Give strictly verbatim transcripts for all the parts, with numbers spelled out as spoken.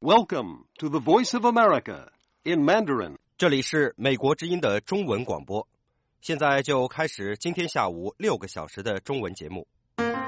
Welcome to the Voice of America in Mandarin. 这里是美国之音的中文广播，现在就开始今天下午六个小时的中文节目。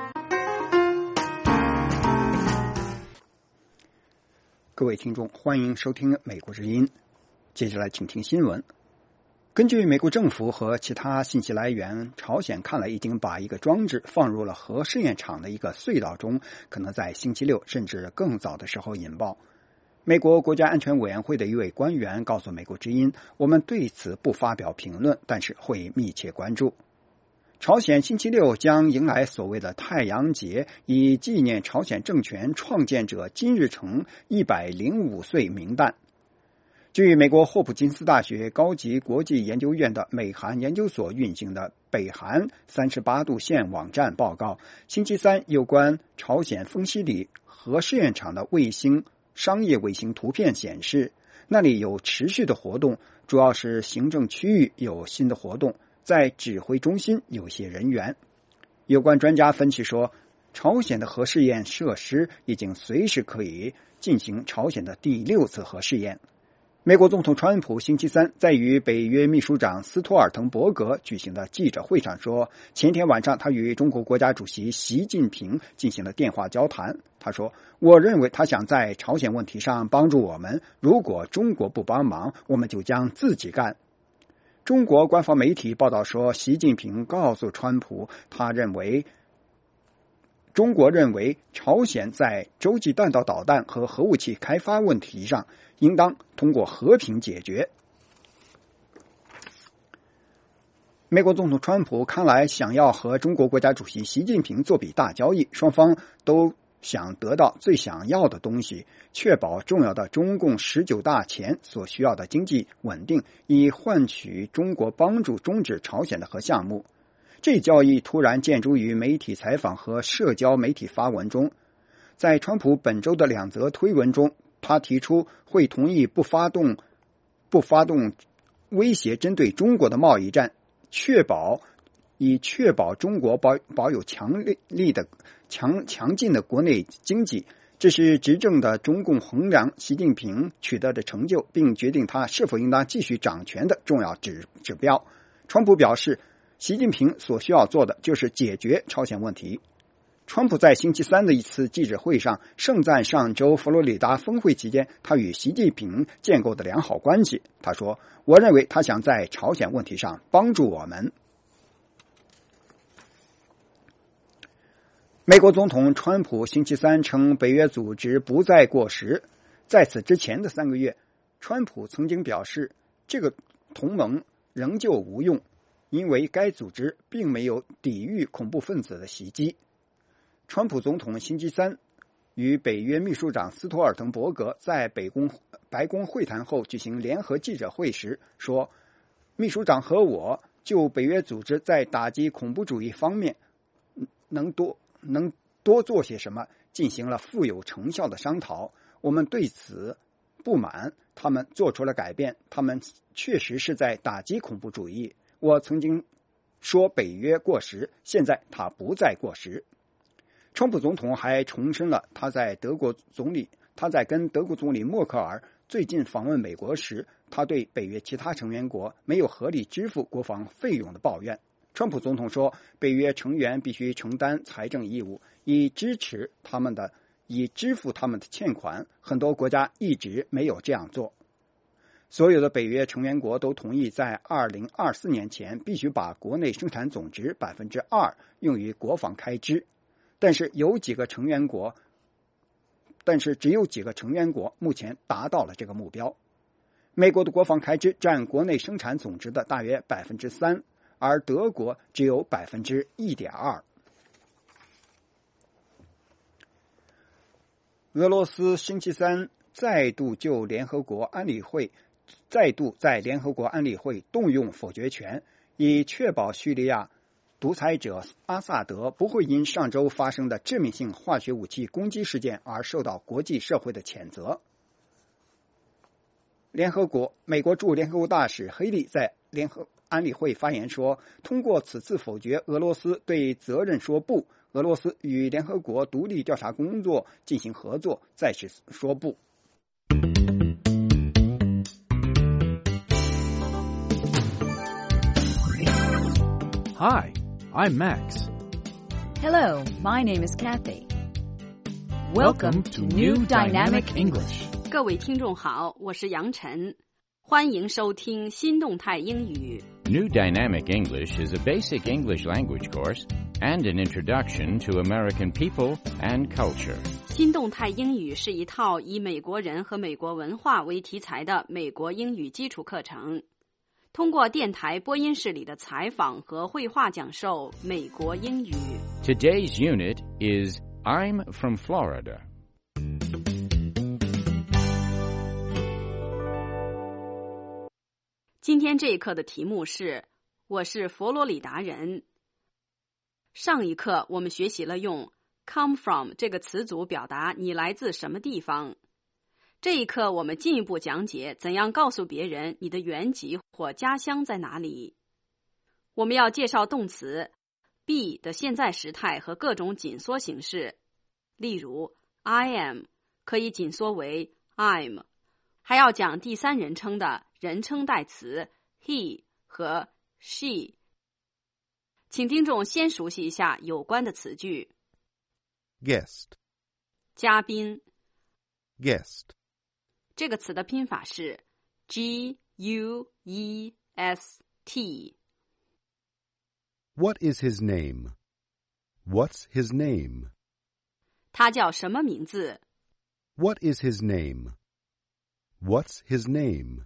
各位听众，欢迎收听美国之音。接下来请听新闻。根据美国政府和其他信息来源，朝鲜看来已经把一个装置放入了核试验场的一个隧道中，可能在星期六甚至更早的时候引爆。美国国家安全委员会的一位官员告诉美国之音，我们对此不发表评论，但是会密切关注。朝鲜星期六将迎来所谓的太阳节，以纪念朝鲜政权创建者金日成一百零五岁冥诞。据美国霍普金斯大学高级国际研究院的美韩研究所运行的北韩三十八度线网站报告，星期三有关朝鲜丰西里核试验场的卫星商业卫星图片显示，那里有持续的活动，主要是行政区域有新的活动，在指挥中心有些人员。有关专家分析说，朝鲜的核试验设施已经随时可以进行朝鲜的第六次核试验。美国总统川普星期三在与北约秘书长斯托尔滕伯格举行的记者会上说，前天晚上他与中国国家主席习近平进行了电话交谈。他说，我认为他想在朝鲜问题上帮助我们，如果中国不帮忙，我们就将自己干。中国官方媒体报道说，习近平告诉川普，他认为中国认为朝鲜在洲际弹道导弹和核武器开发问题上应当通过和平解决。美国总统川普看来想要和中国国家主席习近平做笔大交易，双方都想得到最想要的东西，确保重要的中共十九大前所需要的经济稳定，以换取中国帮助终止朝鲜的核项目。这交易突然见诸于媒体采访和社交媒体发文中。在川普本周的两则推文中，他提出会同意不发动不发动威胁针对中国的贸易战，确保以确保中国保保有强力的强强劲的国内经济。这是执政的中共衡量习近平取得的成就，并决定他是否应当继续掌权的重要指指标。川普表示，习近平所需要做的就是解决朝鲜问题。川普在星期三的一次记者会上盛赞上周佛罗里达峰会期间他与习近平建构的良好关系。他说，我认为他想在朝鲜问题上帮助我们。美国总统川普星期三称北约组织不再过时。在此之前的三个月，川普曾经表示这个同盟仍旧无用，因为该组织并没有抵御恐怖分子的袭击。川普总统星期三与北约秘书长斯托尔滕伯格在北宫白宫会谈后举行联合记者会时说，秘书长和我就北约组织在打击恐怖主义方面能多能多做些什么进行了富有成效的商讨。我们对此不满，他们做出了改变，他们确实是在打击恐怖主义。我曾经说北约过时，现在它不再过时。川普总统还重申了他在德国总理他在跟德国总理默克尔最近访问美国时，他对北约其他成员国没有合理支付国防费用的抱怨。川普总统说，北约成员必须承担财政义务，以支持他们的以支付他们的欠款，很多国家一直没有这样做。所有的北约成员国都同意在二零二四年前必须把国内生产总值 百分之二 用于国防开支，但是有几个成员国但是只有几个成员国目前达到了这个目标。美国的国防开支占国内生产总值的大约 百分之三， 而德国只有 百分之一点二。 俄罗斯星期三再度就联合国安理会再度在联合国安理会动用否决权，以确保叙利亚独裁者阿萨德不会因上周发生的致命性化学武器攻击事件而受到国际社会的谴责。联合国美国驻联合国大使黑利在联合安理会发言说，通过此次否决，俄罗斯对责任说不，俄罗斯与联合国独立调查工作进行合作再次说不。 Hi, I'm Max. Hello, my name is Kathy. Welcome to New Dynamic English. 各位听众好，我是杨晨，欢迎收听新动态英语。 New Dynamic English is a basic English language course and an introduction to American people and culture. 新动态英语是一套以美国人和美国文化为题材的美国英语基础课程，通过电台播音室里的采访和绘画讲授美国英语。 Today's unit is I'm from Florida. 今天这一课的题目是我是佛罗里达人。上一课我们学习了用 come from 这个词组表达你来自什么地方。这一课我们进一步讲解怎样告诉别人你的原籍或家乡在哪里。我们要介绍动词 be 的现在时态和各种紧缩形式，例如 I am 可以紧缩为 I'm， 还要讲第三人称的人称代词 he 和 she。 请听众先熟悉一下有关的词句。 Guest, 嘉宾 guest, 这个词的拼法是 G U E S T。 What is his name? What's his name? 他叫什么名字？ What is his name? What's his name?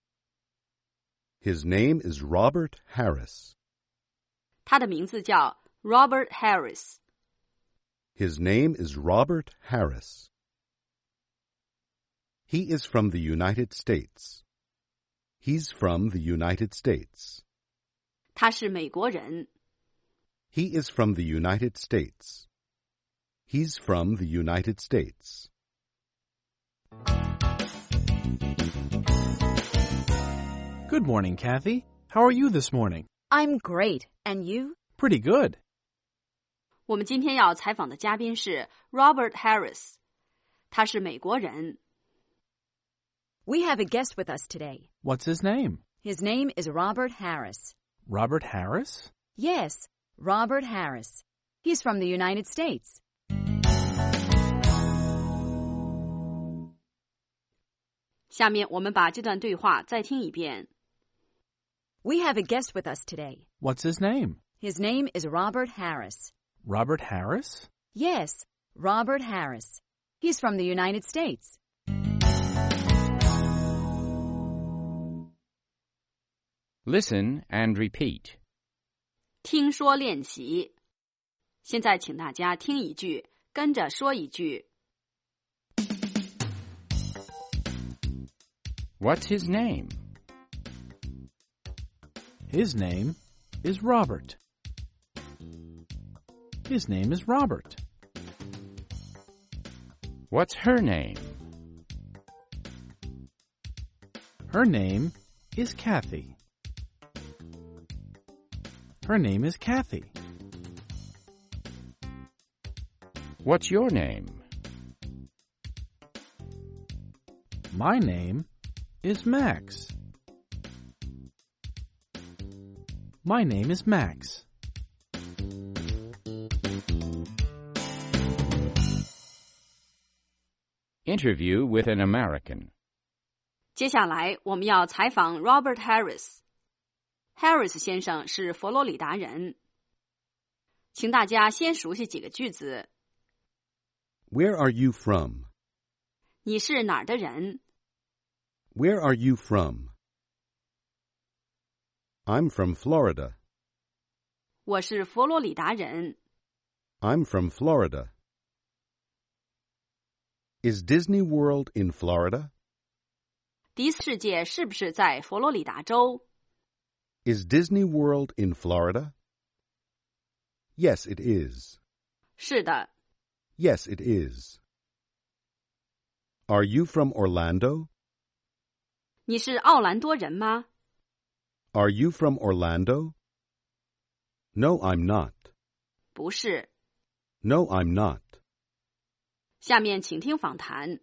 His name is Robert Harris. 他的名字叫 Robert Harris。 His name is Robert Harris. He is from the United States. He's from the United States. 他是美国人。 He is from the United States. He's from the United States. Good morning, Kathy. How are you this morning? I'm great. And you? Pretty good. 我们今天要采访的嘉宾是 Robert Harris， 他是美国人。 We have a guest with us today. What's his name? His name is Robert Harris. Robert Harris? Yes, Robert Harris. He's from the United States. 下面我们把这段对话再听一遍。 We have a guest with us today. What's his name? His name is Robert Harris. Robert Harris? Yes, Robert Harris. He's from the United States. 'Listen and repeat. 听说练习。现在请大家听一句，跟着说一句。 What's his name? His name is Robert. His name is Robert. What's her name? Her name is Kathy. Her name is Kathy. What's your name? My name is Max. My name is Max. Interview with an American. 接下来我们要采访 Robert Harris。Harris 先生是佛罗里达人。请大家先熟悉几个句子。 Where are you from? 你是哪儿的人？ Where are you from? I'm from Florida. 我是佛罗里达人。 I'm from Florida. Is Disney World in Florida? 迪斯世界是不是在佛罗里达州？ Is Disney World in Florida? Yes, it is. 是的。 Yes, it is. Are you from Orlando? 你是奥兰多人吗？ Are you from Orlando? No, I'm not. 不是。 No, I'm not. 下面请听访谈。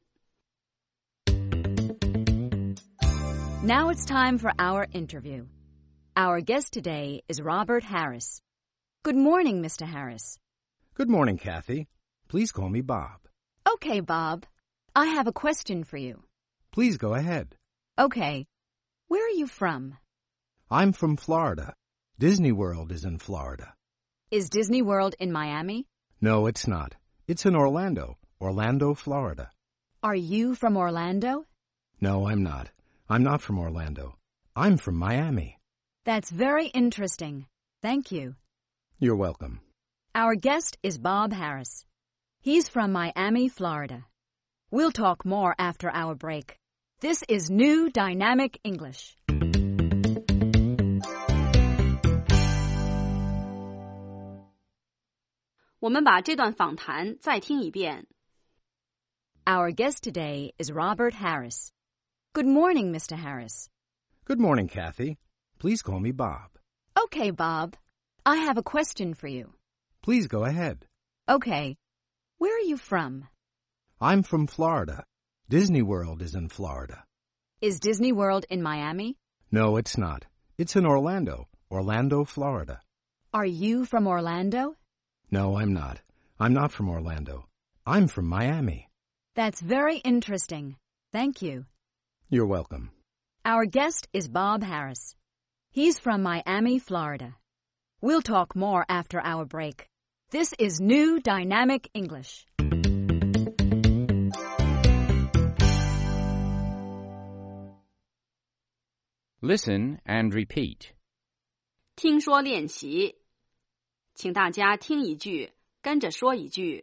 Now it's time for our interview. Our guest today is Robert Harris. Good morning, Mister Harris. Good morning, Kathy. Please call me Bob. Okay, Bob. I have a question for you. Please go ahead. Okay. Where are you from? I'm from Florida. Disney World is in Florida. Is Disney World in Miami? No, it's not. It's in Orlando, Orlando, Florida. Are you from Orlando? No, I'm not. I'm not from Orlando. I'm from Miami. That's very interesting. Thank you. You're welcome. Our guest is Bob Harris. He's from Miami, Florida. We'll talk more after our break. This is New Dynamic English. 我们把这段访谈再听一遍。 Our guest today is Robert Harris. Good morning, Mister Harris. Good morning, Kathy. Please call me Bob. Okay, Bob. I have a question for you. Please go ahead. Okay. Where are you from? I'm from Florida. Disney World is in Florida. Is Disney World in Miami? No, it's not. It's in Orlando, Orlando, Florida. Are you from Orlando? No, I'm not. I'm not from Orlando. I'm from Miami. That's very interesting. Thank you. You're welcome. Our guest is Bob Harris. He's from Miami, Florida. We'll talk more after our break. This is New Dynamic English. Listen and repeat. 听说练习，请大家听一句，跟着说一句。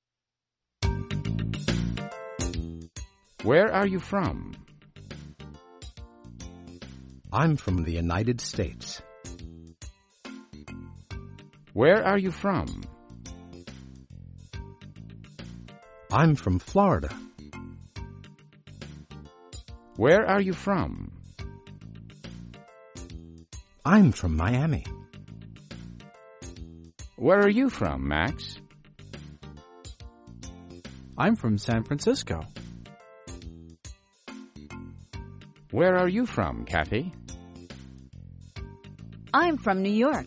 Where are you from? I'm from the United States. Where are you from? I'm from Florida. Where are you from? I'm from Miami. Where are you from, Max? I'm from San Francisco. Where are you from, Kathy? I'm from New York.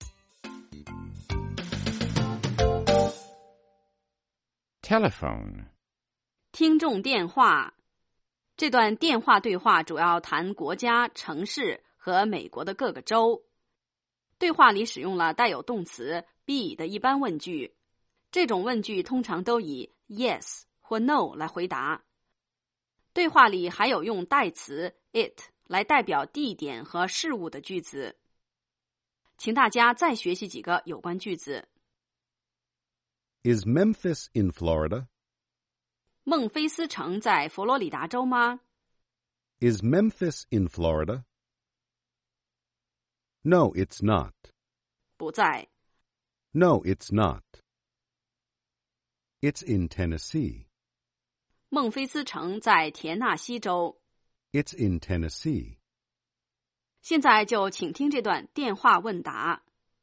Telephone. 听众电话。这段电话对话主要谈国家、城市和美国的各个州。对话里使用了带有动词 be 的一般问句，这种问句通常都以 yes 或 no 来回答。对话里还有用代词 it 来代表地点和事物的句子。请大家再学习几个有关句子。 Is Memphis in Florida? 孟菲斯城在佛罗里达州吗？ Is Memphis in Florida? No, it's not. 不在。 No, it's not. It's in Tennessee. 孟菲斯城在田纳西州。 It's in Tennessee. 现在就请听这段电话问答。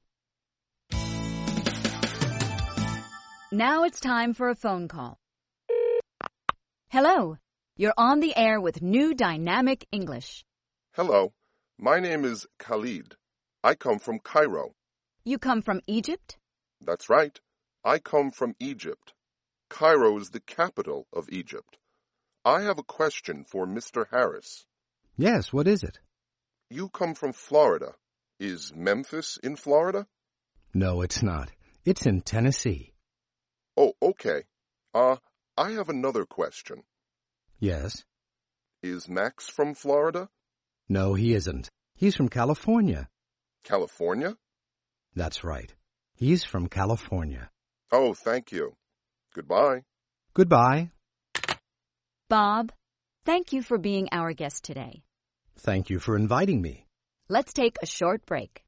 Now it's time for a phone call. Hello. You're on the air with New Dynamic English. Hello. My name is Khalid. I come from Cairo. You come from Egypt? That's right. I come from Egypt. Cairo is the capital of Egypt. I have a question for Mister Harris. Yes, what is it? You come from Florida. Is Memphis in Florida? No, it's not. It's in Tennessee. Oh, okay. Uh, I have another question. Yes? Is Max from Florida? No, he isn't. He's from California. California? That's right. He's from California. Oh, thank you. Goodbye. Goodbye. Bob, thank you for being our guest today. Thank you for inviting me. Let's take a short break.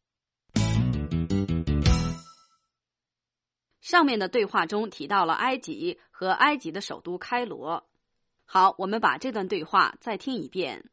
上面的对话中提到了埃及和埃及的首都开罗。好，我们把这段对话再听一遍。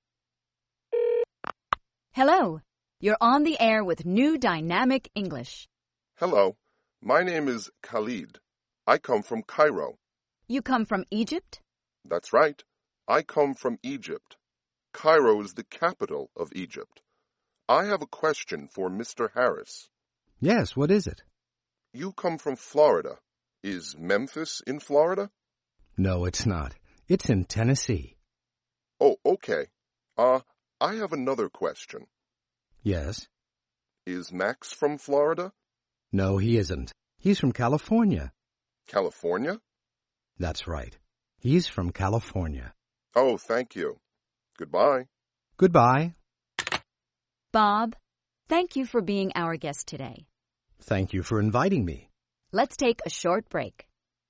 Hello. You're on the air with New Dynamic English. Hello. My name is Khalid. I come from Cairo. You come from Egypt? That's right. I come from Egypt. Cairo is the capital of Egypt. I have a question for Mister Harris. Yes, what is it? You come from Florida. Is Memphis in Florida? No, it's not. It's in Tennessee. Oh, okay. Uh, I have another question. Yes? Is Max from Florida? No, he isn't. He's from California. California? That's right. He's from California. Oh, thank you. Goodbye. Goodbye. Bob, thank you for being our guest today. Thank you for inviting me. Let's take a short break.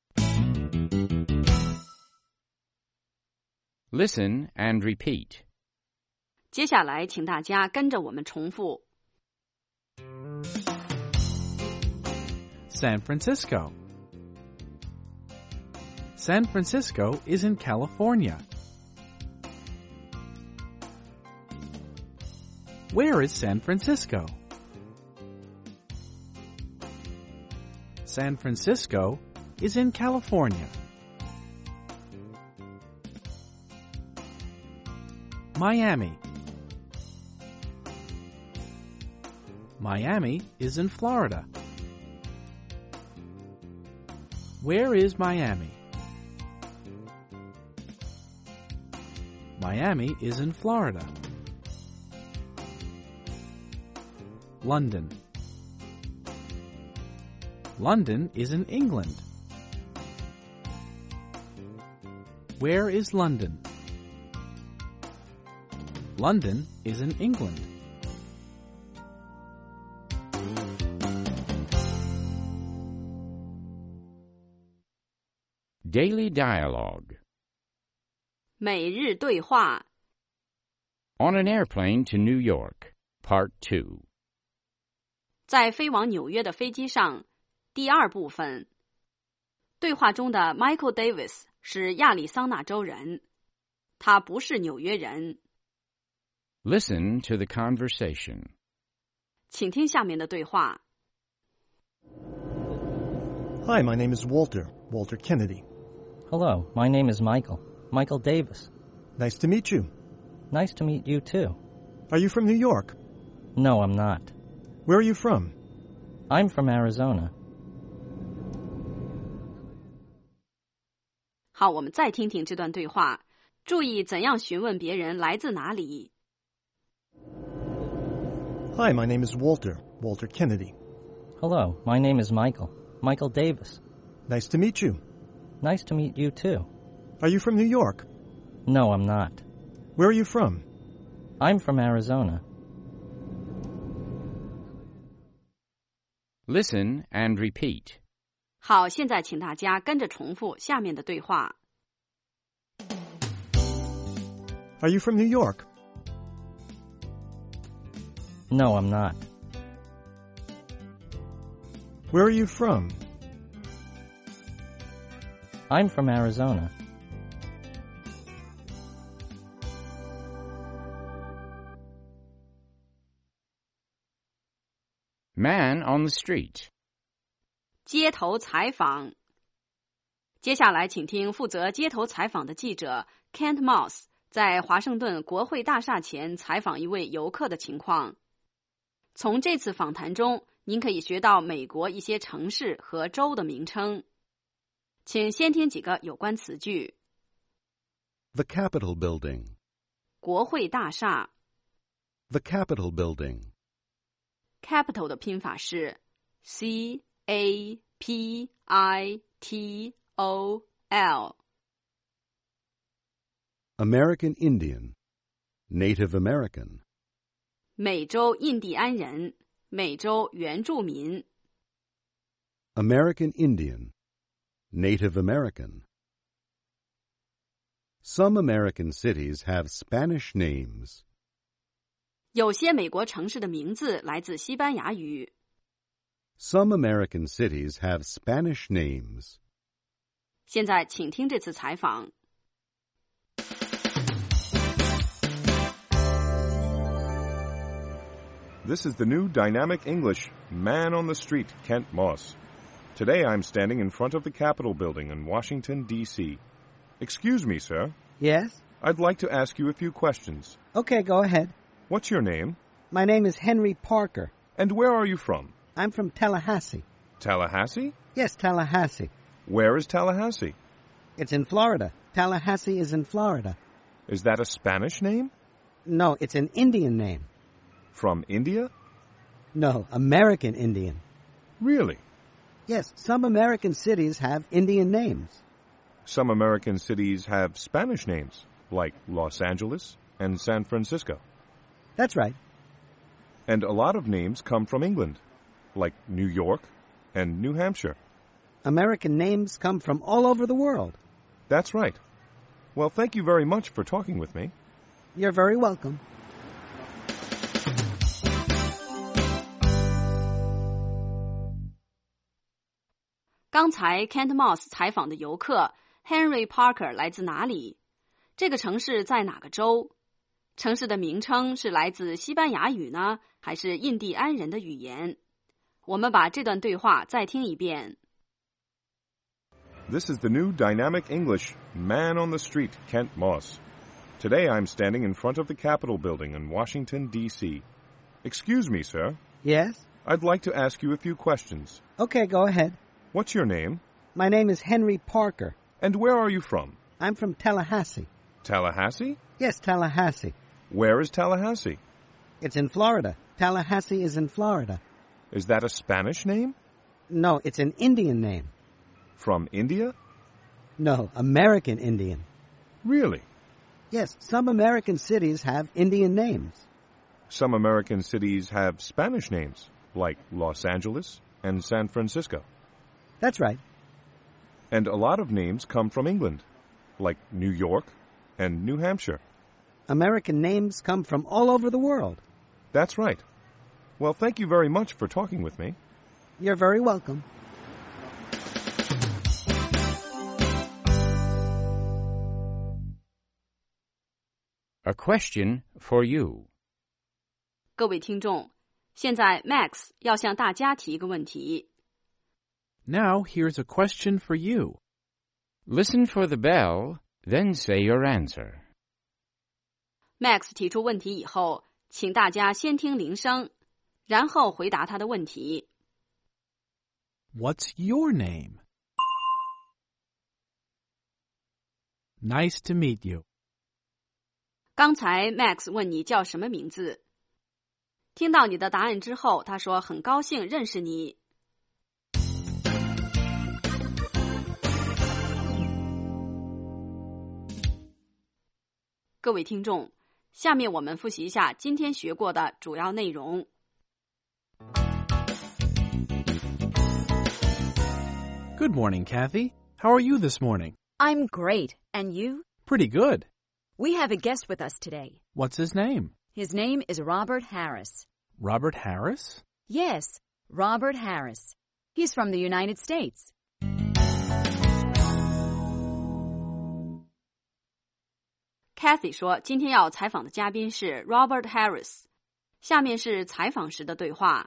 Listen and repeat. 接下来，请大家跟着我们重复。 San Francisco. San Francisco is in California. Where is San Francisco? San Francisco is in California. Miami. Miami is in Florida. Where is Miami? Miami is in Florida. London. London is in England. Where is London? London is in England. Daily Dialogue. 每日对话。 On an Airplane to New York, Part two. 在飞往纽约的飞机上，第二部分。对话中的 Michael Davis 是亚利桑那州人，他不是纽约人。 Listen to the conversation. 请听下面的对话。 Hi, my name is Walter, Walter Kennedy. Hello, my name is Michael, Michael Davis. Nice to meet you. Nice to meet you too. Are you from New York? No, I'm not. Where are you from? I'm from Arizona. 好，我们再听听这段对话，注意怎样询问别人来自哪里。 Hi, my name is Walter, Walter Kennedy. Hello, my name is Michael, Michael Davis. Nice to meet you. Nice to meet you too. Are you from New York? No, I'm not. Where are you from? I'm from Arizona. Listen and repeat. 好，现在请大家跟着重复下面的对话。 Are you from New York? No, I'm not. Where are you from? I'm from Arizona. Man on the street. 街头采访。接下来，请听负责街头采访的记者 Kent Moss 在华盛顿国会大厦前采访一位游客的情况。从这次访谈中，您可以学到美国一些城市和州的名称。请先听几个有关词句。 The Capitol Building. 国会大厦。 The Capitol Building. Capital 的拼法是 C A P I T O L. American Indian. Native American. 美洲印第安人，美洲原住民。 American Indian. Native American. Some American cities have Spanish names. 有些美国城市的名字来自西班牙语。 Some American cities have Spanish names. 现在请听这次采访。 This is the new Dynamic English Man on the Street, Kent Moss. Today I'm standing in front of the Capitol Building in Washington, D C Excuse me, sir. Yes? I'd like to ask you a few questions. Okay, go ahead. What's your name? My name is Henry Parker. And where are you from? I'm from Tallahassee. Tallahassee? Yes, Tallahassee. Where is Tallahassee? It's in Florida. Tallahassee is in Florida. Is that a Spanish name? No, it's an Indian name. From India? No, American Indian. Really? Yes, some American cities have Indian names. Some American cities have Spanish names, like Los Angeles and San Francisco. That's right. And a lot of names come from England, like New York and New Hampshire. American names come from all over the world. That's right. Well, thank you very much for talking with me. You're very welcome. 刚才 Kent Moss 采访的游客 Henry Parker 来自哪里？这个城市在哪个州？城市的名称是来自西班牙语呢，还是印第安人的语言？我们把这段对话再听一遍。 This is the new Dynamic English Man on the Street, Kent Moss. Today I'm standing in front of the Capitol building in Washington, D C Excuse me, sir. Yes? I'd like to ask you a few questions. Okay, go ahead. What's your name? My name is Henry Parker. And where are you from? I'm from Tallahassee. Tallahassee? Yes, Tallahassee. Where is Tallahassee? It's in Florida. Tallahassee is in Florida. Is that a Spanish name? No, it's an Indian name. From India? No, American Indian. Really? Yes, some American cities have Indian names. Some American cities have Spanish names, like Los Angeles and San Francisco. That's right. And a lot of names come from England, like New York and New Hampshire. American names come from all over the world. That's right. Well, thank you very much for talking with me. You're very welcome. A question for you. 各位听众，现在 Max 要向大家提一个问题。 Now here's a question for you. Listen for the bell, then say your answer. Max 提出问题以后，请大家先听铃声，然后回答他的问题。 What's your name? Nice to meet you. 刚才 Max 问你叫什么名字？听到你的答案之后，他说很高兴认识你。各位听众，下面我们复习一下今天学过的主要内容。 Good morning, Kathy. How are you this morning? I'm great. And you? Pretty good. We have a guest with us today. What's his name? His name is Robert Harris. Robert Harris? Yes, Robert Harris. He's from the United States. Kathy 说今天要采访的嘉宾是 Robert Harris。下面是采访时的对话。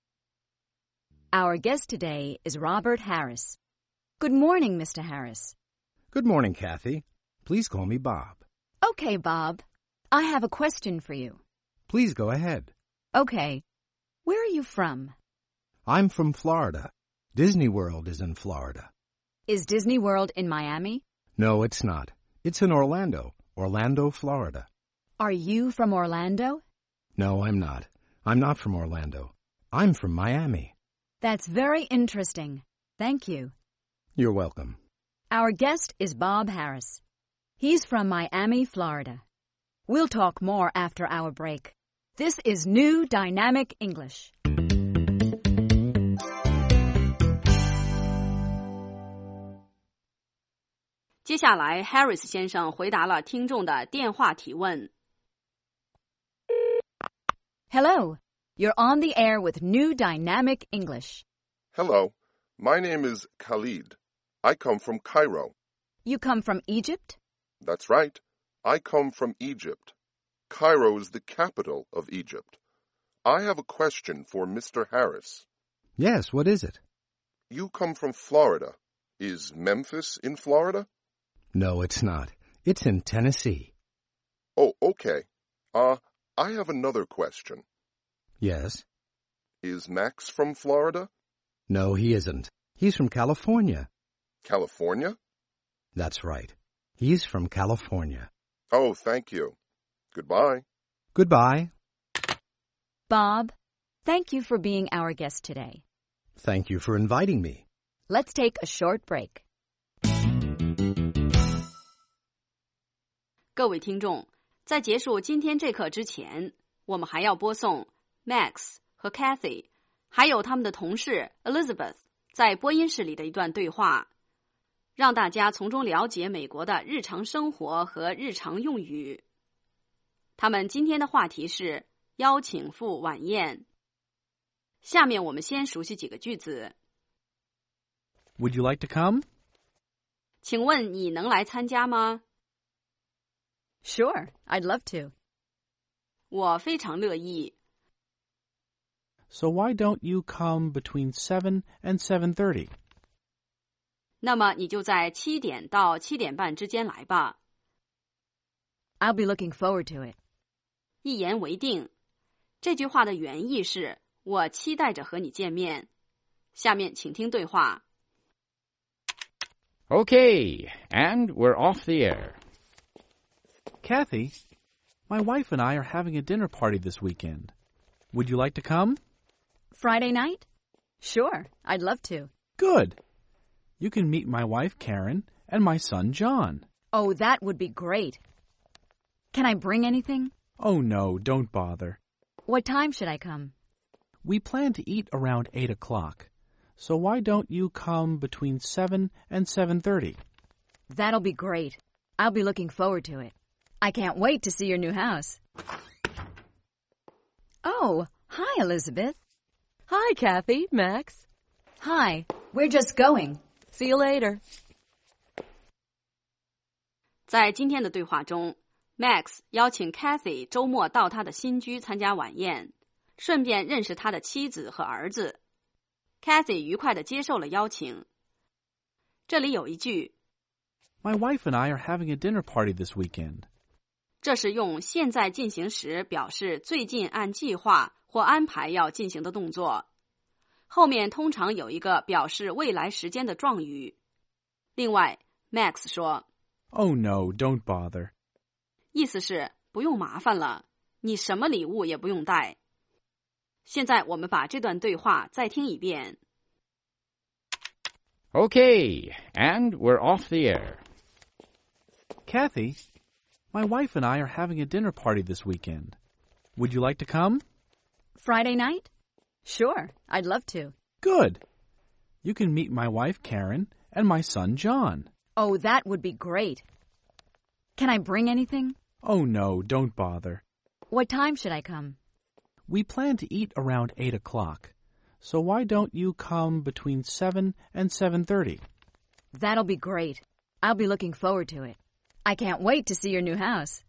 Our guest today is Robert Harris. Good morning, Mister Harris. Good morning, Kathy. Please call me Bob. Okay, Bob. I have a question for you. Please go ahead. Okay. Where are you from? I'm from Florida. Disney World is in Florida. Is Disney World in Miami? No, it's not. It's in Orlando, Orlando, Florida. Are you from Orlando? No, I'm not. I'm not from Orlando. I'm from Miami. That's very interesting. Thank you. You're welcome. Our guest is Bob Harris. He's from Miami, Florida. We'll talk more after our break. This is New Dynamic English. 接下来 Harris 先生回答了听众的电话提问。 Hello, you're on the air with New Dynamic English. Hello, my name is Khalid. I come from Cairo. You come from Egypt? That's right. I come from Egypt. Cairo is the capital of Egypt. I have a question for Mister Harris. Yes, what is it? You come from Florida. Is Memphis in Florida? No, it's not. It's in Tennessee. Oh, okay. Uh, I have another question. Yes. Is Max from Florida? No, he isn't. He's from California. California? That's right. He's from California. Oh, thank you. Goodbye. Goodbye. Bob, thank you for being our guest today. Thank you for inviting me. Let's take a short break. 各位听众，在结束今天这课之前，我们还要播送 Max 和 Kathy 还有他们的同事 Elizabeth 在播音室里的一段对话，让大家从中了解美国的日常生活和日常用语。他们今天的话题是邀请赴晚宴。下面我们先熟悉几个句子。 Would you like to come? 请问你能来参加吗？ Sure, I'd love to. 我非常乐意。 So why don't you come between seven and seven thirty? 那么你就在七点到七点半之间来吧。 I'll be looking forward to it. 一言为定。这句话的原意是我期待着和你见面。下面请听对话。 Okay, and we're off the air. Kathy, my wife and I are having a dinner party this weekend. Would you like to come? Friday night? Sure, I'd love to. Good. You can meet my wife, Karen, and my son, John. Oh, that would be great. Can I bring anything? Oh, no, don't bother. What time should I come? We plan to eat around eight o'clock. So why don't you come between seven and seven thirty? That'll be great. I'll be looking forward to it. I can't wait to see your new house. Oh, hi, Elizabeth. Hi, Kathy, Max. Hi, we're just going. See you later. 在今天的对话中 Max 邀请 Kathy 周末到他的新居参加晚宴，顺便认识他的妻子和儿子。Kathy 愉快地接受了邀请。这里有一句 My wife and I are having a dinner party this weekend. 这是用现在进行时表示最近按计划或安排要进行的动作。后面通常有一个表示未来时间的状语。另外 Max 说 Oh no, don't bother. 意思是不用麻烦了，你什么礼物也不用带。现在我们把这段对话再听一遍。 Okay, and we're off the air. Kathy, my wife and I are having a dinner party this weekend. Would you like to come? Friday night? Sure, I'd love to. Good. You can meet my wife, Karen, and my son, John. Oh, that would be great. Can I bring anything? Oh, no, don't bother. What time should I come? We plan to eat around eight o'clock. So why don't you come between seven and seven thirty? That'll be great. I'll be looking forward to it. I can't wait to see your new house.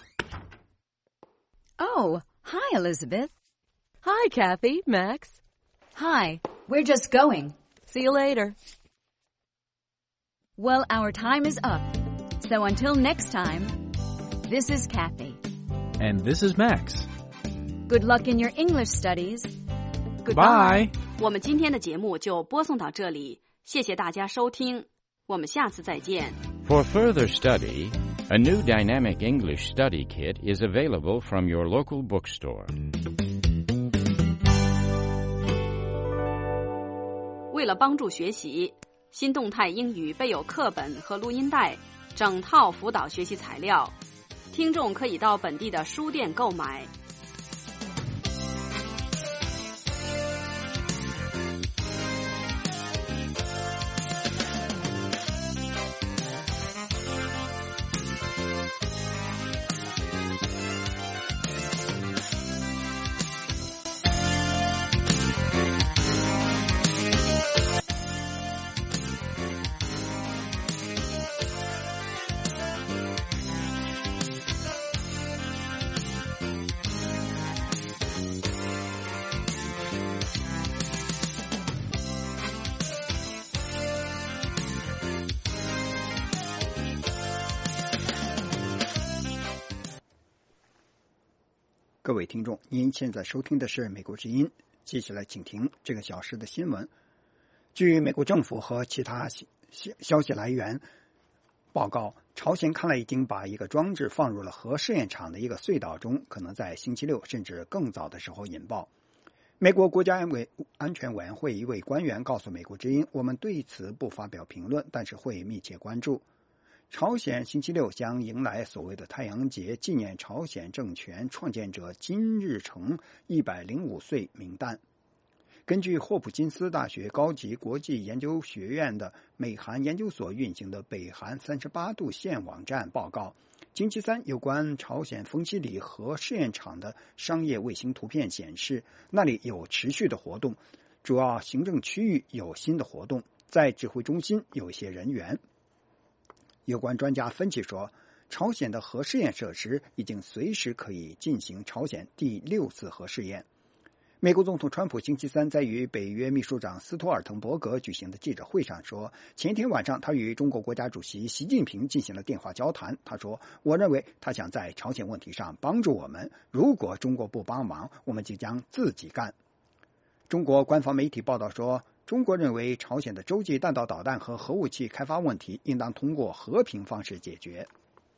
Oh, hi, Elizabeth. Hi, Kathy, Max. Hi, we're just going. See you later. Well, our time is up. So until next time, this is Kathy. And this is Max. Good luck in your English studies. Goodbye. 我们今天的节目就播送到这里，谢谢大家收听，我们下次再见。 For further study, a new dynamic English study kit is available from your local bookstore. 为了帮助学习，新动态英语备有课本和录音带，整套辅导学习材料，听众可以到本地的书店购买。 各位听众，您现在收听的是美国之音，接下来请听这个小时的新闻。据美国政府和其他消息来源报告，朝鲜看来已经把一个装置放入了核试验场的一个隧道中，可能在星期六甚至更早的时候引爆。美国国家安全委员会一位官员告诉美国之音，我们对此不发表评论，但是会密切关注。朝鲜星期六将迎来所谓的太阳节，纪念朝鲜政权创建者金日成一百零五岁冥诞。根据霍普金斯大学高级国际研究学院的美韩研究所运行的北韩三十八度线网站报告，星期三有关朝鲜丰溪里核试验场的商业卫星图片显示，那里有持续的活动，主要行政区域有新的活动，在指挥中心有一些人员。有关专家分析说，朝鲜的核试验设施已经随时可以进行朝鲜第六次核试验。美国总统川普星期三在与北约秘书长斯托尔滕伯格举行的记者会上说，前天晚上他与中国国家主席习近平进行了电话交谈。他说，我认为他想在朝鲜问题上帮助我们，如果中国不帮忙，我们就将自己干。中国官方媒体报道说，中国认为朝鲜的洲际弹道导弹和核武器开发问题应当通过和平方式解决。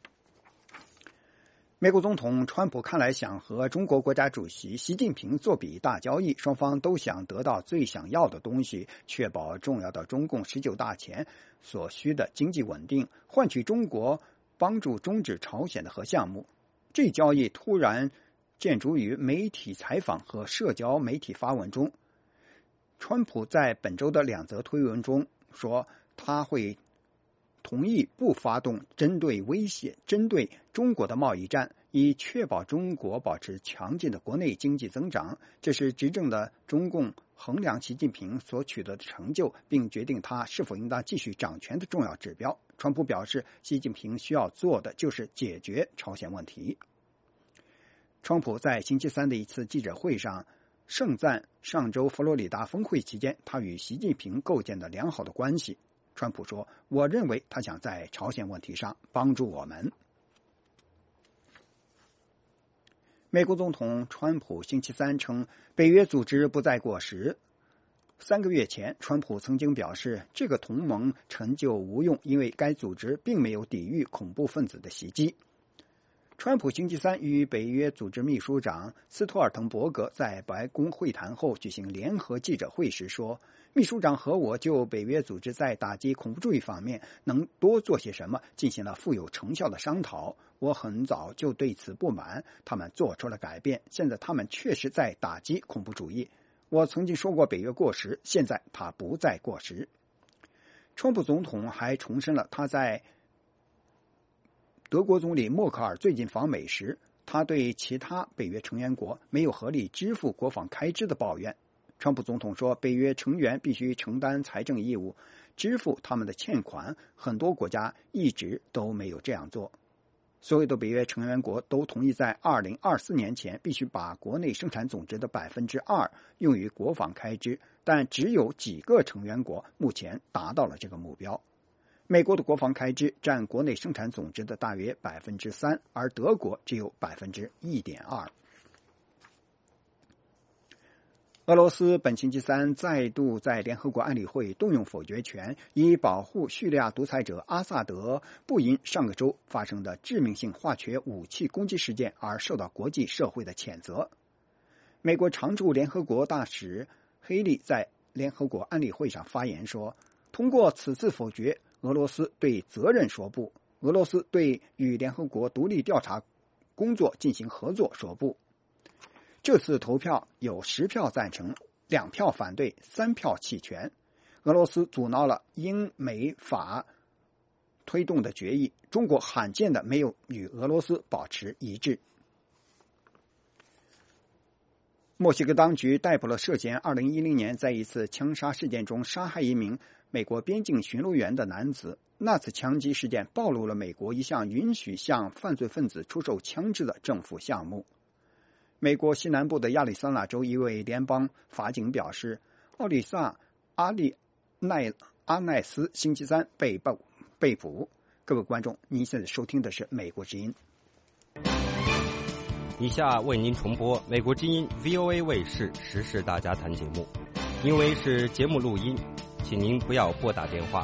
美国总统川普看来想和中国国家主席习近平做笔大交易，双方都想得到最想要的东西，确保重要的中共十九大前所需的经济稳定，换取中国帮助终止朝鲜的核项目。这交易突然见诸于媒体采访和社交媒体发文中。川普在本周的两则推文中说，他会同意不发动针对威胁、针对中国的贸易战，以确保中国保持强劲的国内经济增长。这是执政的中共衡量习近平所取得的成就，并决定他是否应当继续掌权的重要指标。川普表示，习近平需要做的就是解决朝鲜问题。川普在星期三的一次记者会上盛赞上周佛罗里达峰会期间他与习近平构建的良好的关系。川普说，我认为他想在朝鲜问题上帮助我们。美国总统川普星期三称，北约组织不再过时。三个月前，川普曾经表示，这个同盟陈旧无用，因为该组织并没有抵御恐怖分子的袭击。川普星期三与北约组织秘书长斯托尔滕伯格在白宫会谈后举行联合记者会时说，秘书长和我就北约组织在打击恐怖主义方面能多做些什么进行了富有成效的商讨。我很早就对此不满，他们做出了改变，现在他们确实在打击恐怖主义。我曾经说过北约过时，现在它不再过时。川普总统还重申了他在德国总理默克尔最近访美时，他对其他北约成员国没有合理支付国防开支的抱怨。川普总统说，北约成员必须承担财政义务，支付他们的欠款，很多国家一直都没有这样做。所有的北约成员国都同意在二零二四年前必须把国内生产总值的百分之二用于国防开支，但只有几个成员国目前达到了这个目标。美国的国防开支占国内生产总值的大约百分之三，而德国只有百分之一点二。俄罗斯本星期三再度在联合国安理会动用否决权，以保护叙利亚独裁者阿萨德不因上个周发生的致命性化学武器攻击事件而受到国际社会的谴责。美国常驻联合国大使黑利在联合国安理会上发言说，通过此次否决，俄罗斯对责任说不，俄罗斯对与联合国独立调查工作进行合作说不。这次投票有十票赞成，两票反对，三票弃权。俄罗斯阻挠了英美法推动的决议，中国罕见的没有与俄罗斯保持一致。墨西哥当局逮捕了涉嫌二零一零年在一次枪杀事件中杀害一名美国边境巡逻员的男子。那次枪击事件暴露了美国一项允许向犯罪分子出售枪支的政府项目。美国西南部的亚利桑那州一位联邦法警表示，奥里萨阿利奈阿奈斯星期三被捕被捕。各位观众，您现在收听的是美国之音。 以下为您重播美国之音 V O A 卫视时事大家谈节目，因为是节目录音，请您不要拨打电话。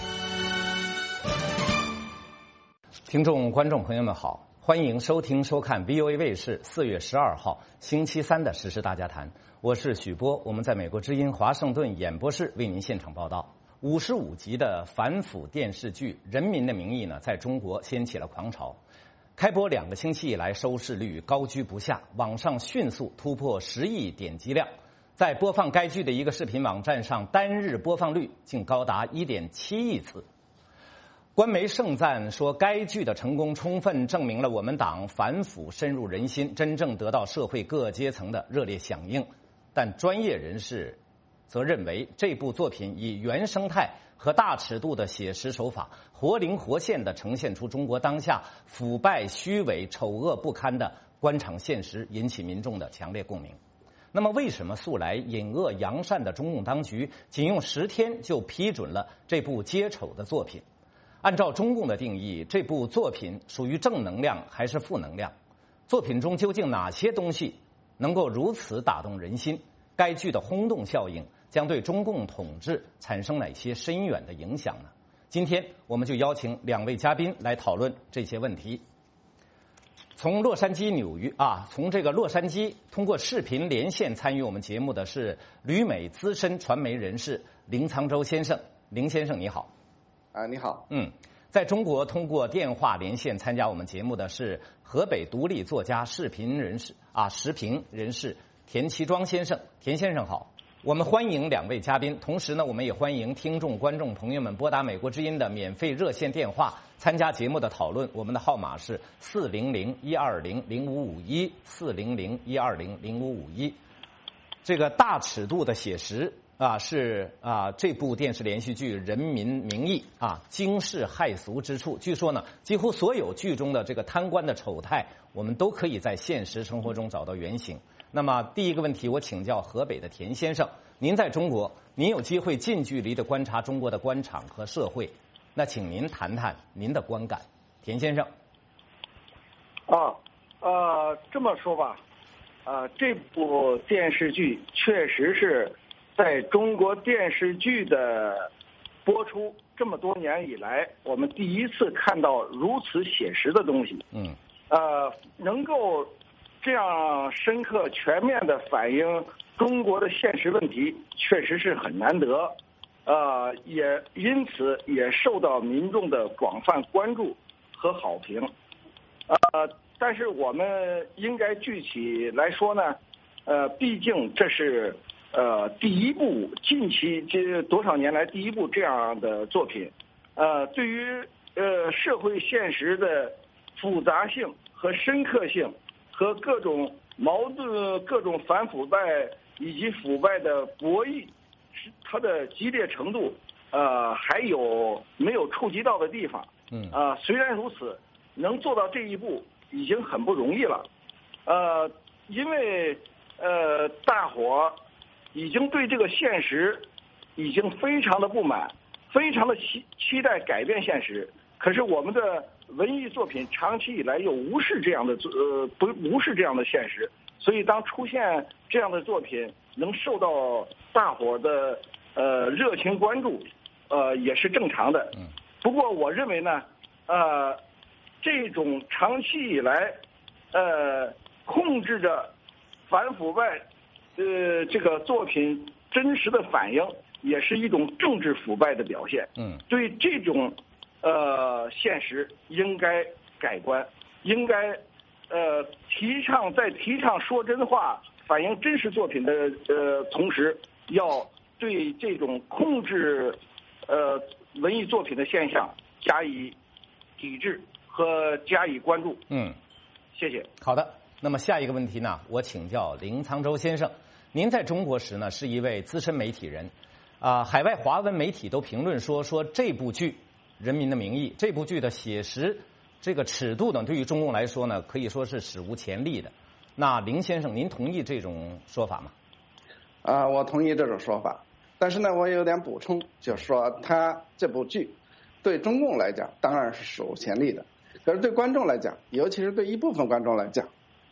听众、观众朋友们好，欢迎收听、收看 V O A 卫视四月十二号星期三的时事大家谈。我是许波，我们在美国之音华盛顿演播室为您现场报道。五十五集的反腐电视剧《人民的名义》呢，在中国掀起了狂潮。开播两个星期以来，收视率高居不下，网上迅速突破十亿点击量。在播放该剧的一个视频网站上，单日播放率竟高达 一点七亿次。官媒盛赞说，该剧的成功充分证明了我们党反腐深入人心，真正得到社会各阶层的热烈响应。但专业人士则认为，这部作品以原生态和大尺度的写实手法，活灵活现地呈现出中国当下腐败、虚伪、丑恶不堪的官场现实，引起民众的强烈共鸣。那么，为什么素来隐恶扬善的中共当局仅用十天就批准了这部揭丑的作品？按照中共的定义，这部作品属于正能量还是负能量？作品中究竟哪些东西能够如此打动人心？该剧的轰动效应将对中共统治产生哪些深远的影响呢？今天我们就邀请两位嘉宾来讨论这些问题。从洛杉矶、纽约啊，从这个洛杉矶通过视频连线参与我们节目的是旅美资深传媒人士林沧州先生。林先生你好。 啊，你好。 嗯，在中国通过电话连线参加我们节目的是河北独立作家、视频人士啊，时评人士田其庄先生。田先生好。我们欢迎两位嘉宾，同时呢，我们也欢迎听众、观众朋友们拨打美国之音的免费热线电话参加节目的讨论。我们的号码是四零零一二零零五五一四零零一二零零五五一。这个大尺度的写实啊，是啊，这部电视连续剧《人民名义》啊，惊世骇俗之处。据说呢，几乎所有剧中的这个贪官的丑态，我们都可以在现实生活中找到原型。那么第一个问题，我请教河北的田先生，您在中国，您有机会近距离的观察中国的官场和社会，那请您谈谈您的观感。田先生。 啊，呃，这么说吧，呃，这部电视剧确实是在中国电视剧的播出这么多年以来，我们第一次看到如此写实的东西。 嗯。 呃，能够这样深刻、全面地反映中国的现实问题，确实是很难得，呃，也因此也受到民众的广泛关注和好评，呃，但是我们应该具体来说呢，呃，毕竟这是呃第一部近期这多少年来第一部这样的作品，呃，对于呃社会现实的复杂性和深刻性和各种矛盾、各种反腐败以及腐败的博弈，它的激烈程度，呃，还有没有触及到的地方。 嗯。 啊、呃，虽然如此，能做到这一步已经很不容易了。呃，因为呃，大伙已经对这个现实已经非常的不满，非常的期期待改变现实。可是我们的文艺作品长期以来又无视这样的呃不无视这样的现实，所以当出现这样的作品能受到大伙的呃热情关注，呃也是正常的。不过我认为呢，呃这种长期以来呃控制着反腐败呃这个作品真实的反映，也是一种政治腐败的表现。 嗯， 对这种呃，现实应该改观，应该呃提倡在提倡说真话、反映真实作品的呃同时，要对这种控制呃文艺作品的现象加以抵制和加以关注。 嗯， 谢谢。 好的，那么下一个问题呢，我请教林沧州先生，您在中国时呢是一位资深媒体人，啊、呃，海外华文媒体都评论说说这部剧《人民的名义》这部剧的写实这个尺度呢，对于中共来说呢，可以说是史无前例的。那林先生，您同意这种说法吗？ 啊、呃，我同意这种说法，但是呢，我有点补充，就是说，他这部剧对中共来讲当然是史无前例的，可是对观众来讲，尤其是对一部分观众来讲，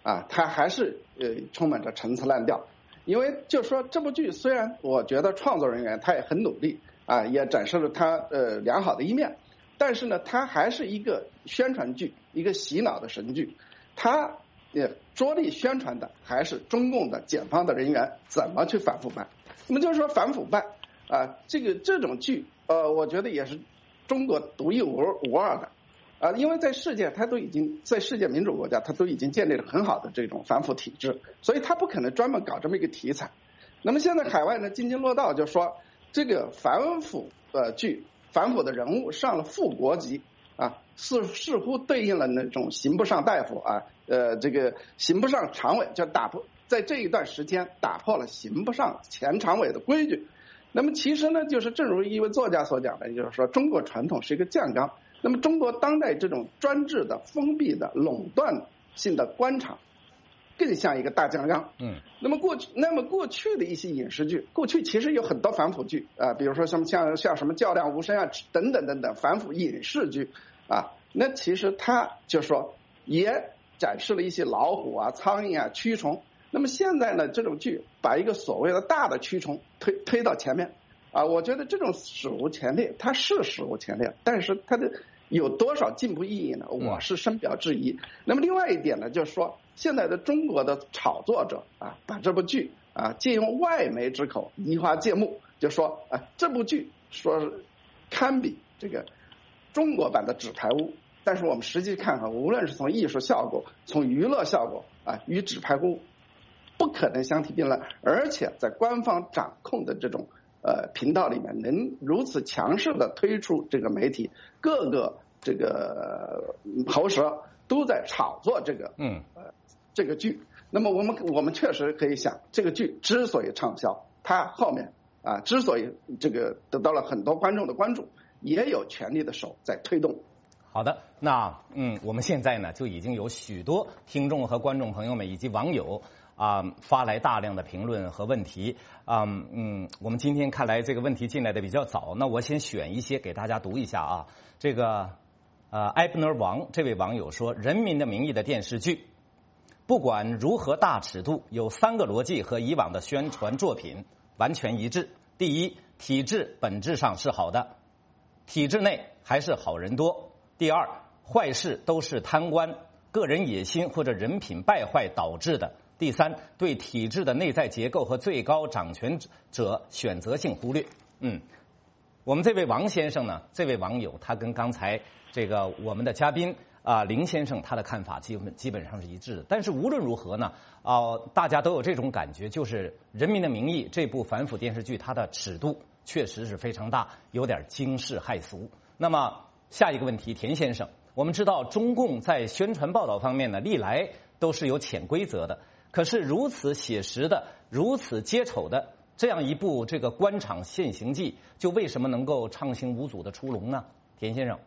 啊，它还是呃充满着陈词滥调。因为就说这部剧虽然我觉得创作人员他也很努力啊，也展示了他呃良好的一面，但是呢，它还是一个宣传剧，一个洗脑的神剧，它也着力宣传的还是中共的检方的人员怎么去反腐败。那么就是说反腐败啊，这个这种剧呃，我觉得也是中国独一无无二的。啊，因为在世界，它都已经在世界民主国家，它都已经建立了很好的这种反腐体制，所以它不可能专门搞这么一个题材。那么现在海外呢，津津乐道就说这个反腐呃剧，反腐的人物上了副国级啊，似似乎对应了那种刑不上大夫啊，呃，这个刑不上常委，就打破在这一段时间打破了刑不上前常委的规矩。那么其实呢，就是正如一位作家所讲的，就是说中国传统是一个酱缸。那么中国当代这种专制的、封闭的、垄断性的官场，更像一个大酱缸。 嗯。 那么过去，那么过去的一些影视剧，过去其实有很多反腐剧啊、呃，比如说什么像像什么较量无声啊，等等等等反腐影视剧啊，那其实它就说也展示了一些老虎啊、苍蝇啊、蛆虫。那么现在呢，这种剧把一个所谓的大的蛆虫推推到前面啊，我觉得这种史无前例，它是史无前例，但是它的有多少进步意义呢？我是深表质疑。那么另外一点呢，就是说现在的中国的炒作者啊，把这部剧啊借用外媒之口移花接木，就说啊这部剧说是堪比这个中国版的纸牌屋，但是我们实际看看，无论是从艺术效果、从娱乐效果啊，与纸牌屋不可能相提并论，而且在官方掌控的这种呃频道里面，能如此强势的推出这个媒体，各个这个喉舌都在炒作这个嗯呃这个剧。那么我们我们确实可以想，这个剧之所以畅销，它后面啊之所以这个得到了很多观众的关注，也有权力的手在推动。 好的，那嗯，我们现在呢就已经有许多听众和观众朋友们以及网友啊、呃、发来大量的评论和问题啊 嗯, 嗯，我们今天看来这个问题进来的比较早，那我先选一些给大家读一下啊。这个呃埃布尔王这位网友说，《人民的名义》的电视剧，不管如何大尺度，有三个逻辑和以往的宣传作品完全一致。第一，体制本质上是好的，体制内还是好人多。第二，坏事都是贪官、个人野心或者人品败坏导致的。第三，对体制的内在结构和最高掌权者选择性忽略。嗯，我们这位王先生呢，这位网友他跟刚才这个我们的嘉宾啊、呃、林先生他的看法基本基本上是一致的。但是无论如何呢，啊、呃，大家都有这种感觉，就是《人民的名义》这部反腐电视剧，它的尺度确实是非常大，有点惊世骇俗。那么下一个问题，田先生，我们知道中共在宣传报道方面呢，历来都是有潜规则的。可是如此写实的、如此接丑的这样一部这个官场现形记，就为什么能够畅行无阻的出笼呢？田先生，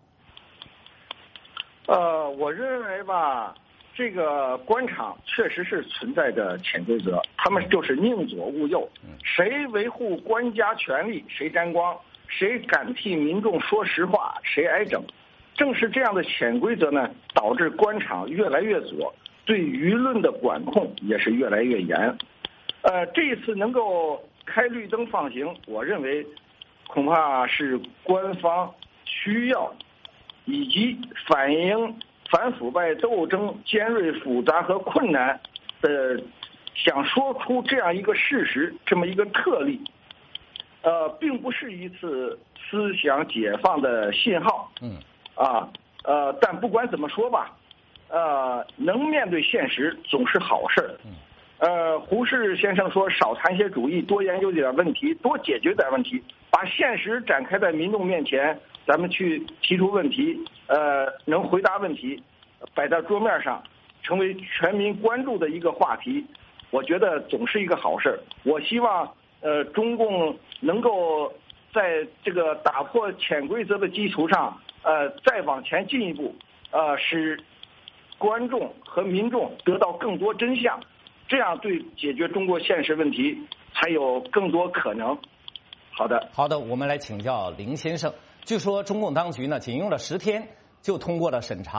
呃，我认为吧，这个官场确实是存在着潜规则，他们就是宁左勿右，谁维护官家权力谁沾光，谁敢替民众说实话谁挨整。正是这样的潜规则呢，导致官场越来越左，对舆论的管控也是越来越严。呃，这一次能够开绿灯放行，我认为恐怕是官方需要，以及反映反腐败斗争尖锐复杂和困难的，想说出这样一个事实，这么一个特例，呃，并不是一次思想解放的信号。 嗯。 啊，呃，但不管怎么说吧，呃，能面对现实总是好事儿。呃，胡适先生说，少谈些主义，多研究点问题，多解决点问题，把现实展开在民众面前，咱们去提出问题，呃，能回答问题，摆在桌面上，成为全民关注的一个话题，我觉得总是一个好事儿。我希望，呃，中共能够在这个打破潜规则的基础上，呃，再往前进一步，呃，使观众和民众得到更多真相，这样对解决中国现实问题才有更多可能。好的， 好的，我们来请教林先生。据说中共当局呢，仅用了十天就通过了审查。